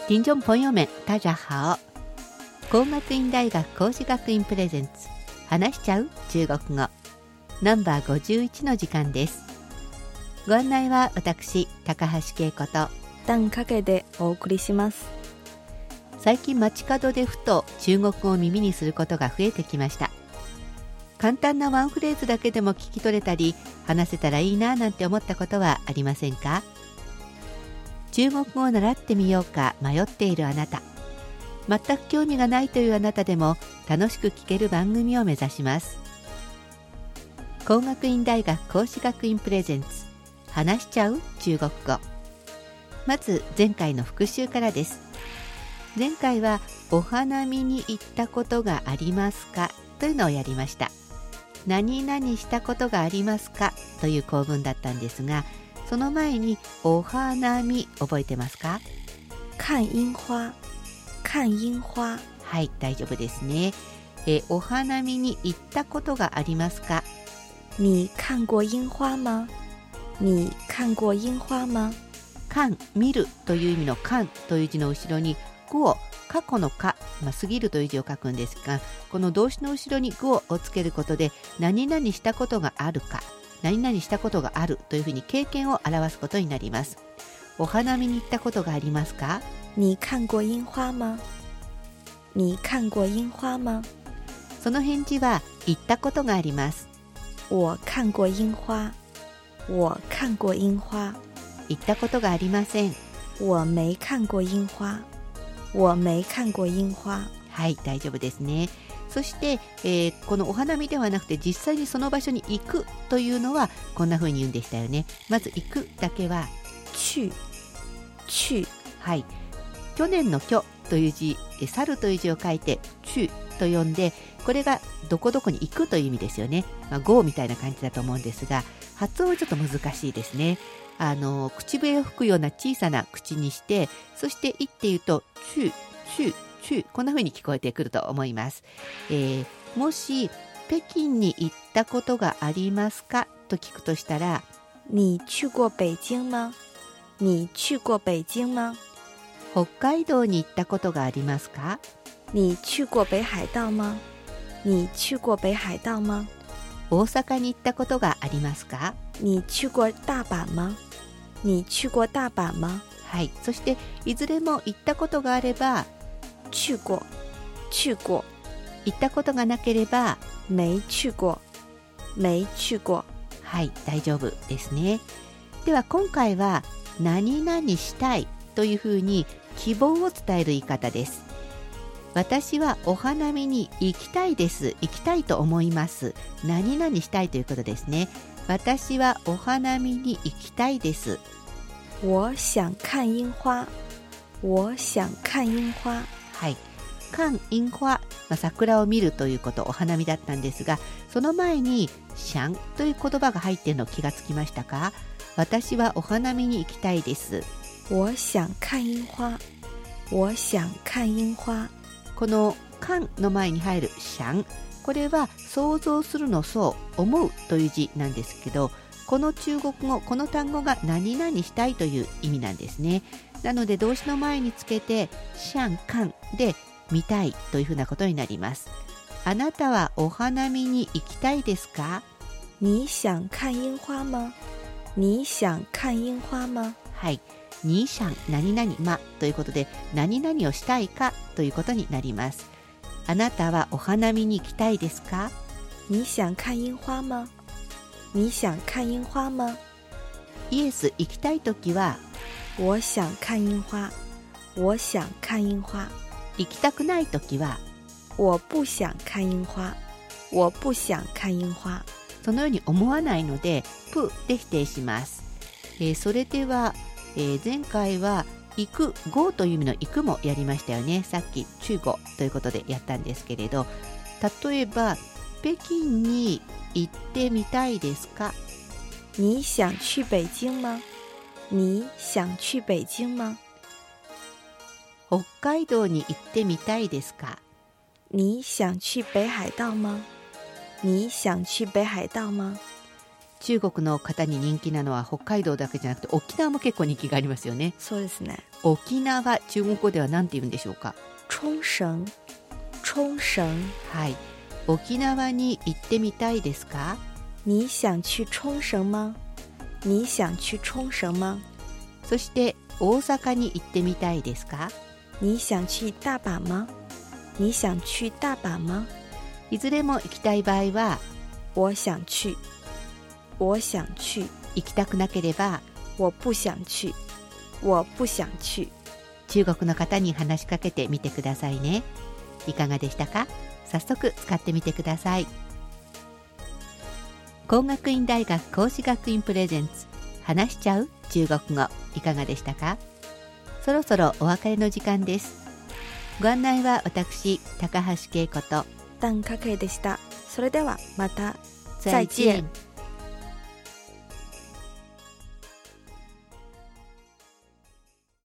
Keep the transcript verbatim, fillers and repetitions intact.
听众朋友们大家好。工学院大学講師学院プレゼンツ話しちゃう中国語ナンバーごじゅういちの時間です。ご案内は私高橋恵子と段掛でお送りします。 最近街角でふと中国語を耳にすることが増えてきました。簡単なワンフレーズだけでも聞き取れたり話せたらいいななんて思ったことはありませんか？中国語を習ってみようか迷っているあなた、全く興味がないというあなたでも楽しく聞ける番組を目指します。工学院大学講師学院プレゼンツ話しちゃう中国語。まず前回の復習からです。前回はお花見に行ったことがありますかというのをやりました。何々したことがありますかという構文だったんですが、その前にお花見覚えてますか？ 看樱花、看樱花。 はい、大丈夫ですね。えお花見に行ったことがありますか？ 你看过樱花吗？你看过樱花吗？ 看、見るという意味の看という字の後ろに語を過去のか、まあ、過ぎるという字を書くんですが、この動詞の後ろに語をつけることで何々したことがあるか、何々したことがあるというふうに経験を表すことになります。お花見に行ったことがありますか？ 你看过樱花吗？你看过樱花吗？ その返事は行ったことがあります。 我看过樱花。我看过樱花。 行ったことがありません。 我没看过樱花。我没看过樱花。 はい、大丈夫ですね。そして、えー、このお花見ではなくて実際にその場所に行くというのはこんな風に言うんでしたよね。まず行くだけは去、去。 はい、去年の去という字、去るという字を書いて去と読んで、これがどこどこに行くという意味ですよね。まあ、go みたいな感じだと思うんですが、発音はちょっと難しいですね。あの口笛を吹くような小さな口にして、そしていって言うと去、去、去、こんな風に聞こえてくると思います。えー、もし北京に行ったことがありますかと聞くとしたら、 你去过北京吗？你去过北京吗？ 北海道に行ったことがありますか？ 你去过北海道吗？你去过北海道吗？ 大阪に行ったことがありますか？ 你去过大阪吗？你去过大阪吗？ はい、そしていずれも行ったことがあれば去过、去過。 行ったことがなければ没去過、没去過。 はい、大丈夫ですね。では今回は何々したいというふうに希望を伝える言い方です。私はお花見に行きたいです。行きたいと思います。何々したいということですね。私はお花見に行きたいです。 我想看樱花。我想看樱花。 はい、看樱花、まあ、桜を見るということ、お花見だったんですが、その前に想という言葉が入っているの気がつきましたか？私はお花見に行きたいです。 我想看樱花。我想看樱花。 この看の前に入る想、これは想像するの想、思うという字なんですけど、この中国語、この単語が何々したいという意味なんですね。なので動詞の前につけて想看で見たいというふうなことになります。あなたはお花見に行きたいですか？ 你想看樱花吗？你想看樱花吗？ はい、你想何々まということで何々をしたいかということになります。あなたはお花見に行きたいですか？ 你想看樱花吗？你想看樱花吗？ イエス、行きたいときは我想看樱花。我想看樱花。 行きたくないときは我不想看樱花。我不想看樱花。 そのように思わないのでプで否定します。えー、それでは、えー、前回は行く、go という意味の行くもやりましたよね。さっき中語ということでやったんですけれど、例えば北京に行ってみたいですか？ 你想去北京吗？你想去北京吗？ 北海道に行ってみたいですか？ 你想去北海道吗？你想去北海道吗？ 中国の方に人気なのは北海道だけじゃなくて沖縄も結構人気がありますよね。 そうですね。 沖縄、中国語では何て言うんでしょうか。 沖繩、沖繩。 はい。沖縄に行ってみたいですか？ 你想去沖繩吗？你想去沖繩吗？ そして大阪に行ってみたいですか？ 你想去大阪吗？你想去大阪吗？ いずれも行きたい場合は我想去、我想去。 行きたくなければ我不想去、我不想去。 中国の方に話しかけてみてくださいね。いかがでしたか？早速使ってみてください。工学院大学講師学院プレゼンツ話しちゃう中国語、いかがでしたか？そろそろお別れの時間です。ご案内は私高橋恵子と Dan Kakeでした。それではまた再見。